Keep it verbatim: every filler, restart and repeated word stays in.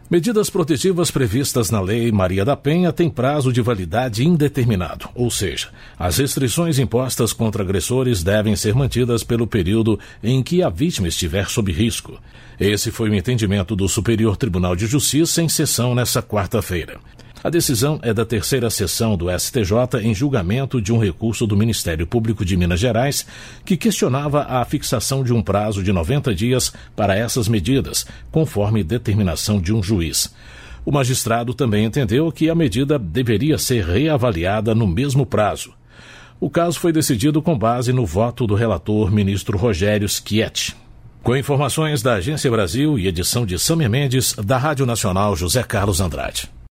Medidas protetivas previstas na Lei Maria da Penha têm prazo de validade indeterminado, ou seja, as restrições impostas contra agressores devem ser mantidas pelo período em que a vítima estiver sob risco. Esse foi o entendimento do Superior Tribunal de Justiça em sessão nesta quarta-feira. A decisão é da terceira sessão do S T J em julgamento de um recurso do Ministério Público de Minas Gerais que questionava a fixação de um prazo de noventa dias para essas medidas, conforme determinação de um juiz. O magistrado também entendeu que a medida deveria ser reavaliada no mesmo prazo. O caso foi decidido com base no voto do relator ministro Rogério Schietti. Com informações da Agência Brasil e edição de Samir Mendes, da Rádio Nacional José Carlos Andrade.